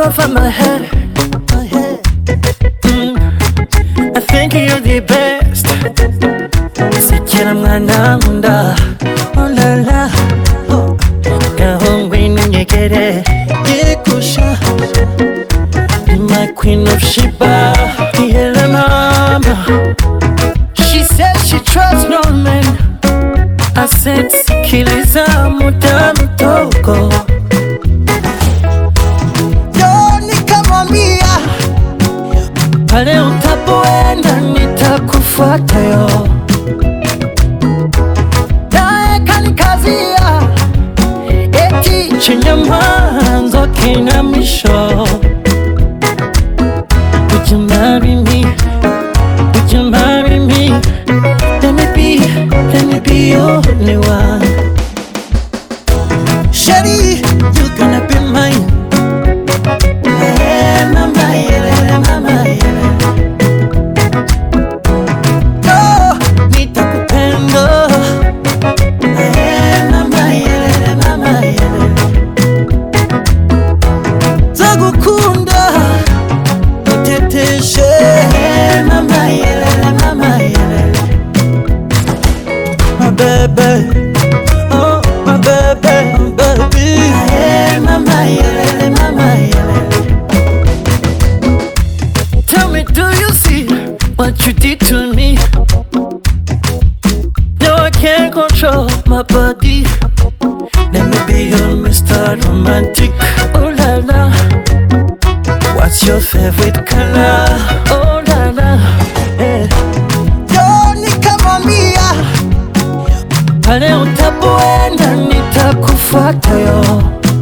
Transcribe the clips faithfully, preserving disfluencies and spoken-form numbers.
over my head, my head. Mm. I think you're the best. Sikira mwana nkunda, oh la la, oh. Gahongwe n'unyegere, yekusha. Be my queen of Sheba, yele mama. She said she trusts no man. I said sikiliza muda mtoko. Pale utapoenda nitakufuata yo. Nae kanikazia eti chenye mwanzo kina mwisho. Would you marry me? Would you marry me? Let me be, let me be your only one. Shawty, you're gonna be mine. Hey, mama, yeah, mama, yeah. Baby, oh my baby, baby. Hey, mama, yeah, mama, yeah. Tell me, do you see what you did to me? No, I can't control my body. Let me be your Mister Romantic. Oh la la, what's your favorite color? Oh la la, yeah. Pale utapoenda nitakufuata yo.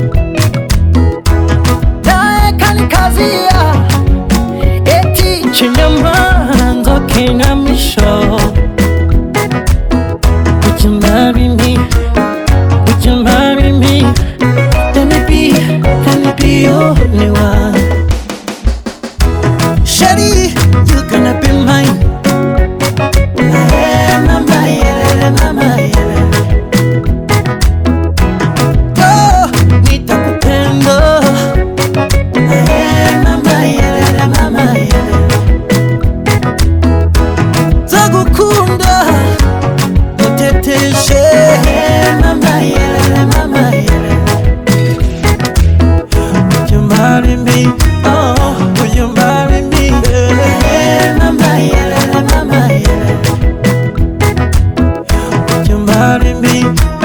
Nae kanikazia eti chenye mwanzo kina mwisho. Would you marry me? Would you marry me? Let me be, let me be your only one. Shawty, you're gonna be mine. Hey, mama, yeah, mama, yeah. Marry me, oh, will you marry me? Hey, mama, yeah, mama, yeah. Will you marry me?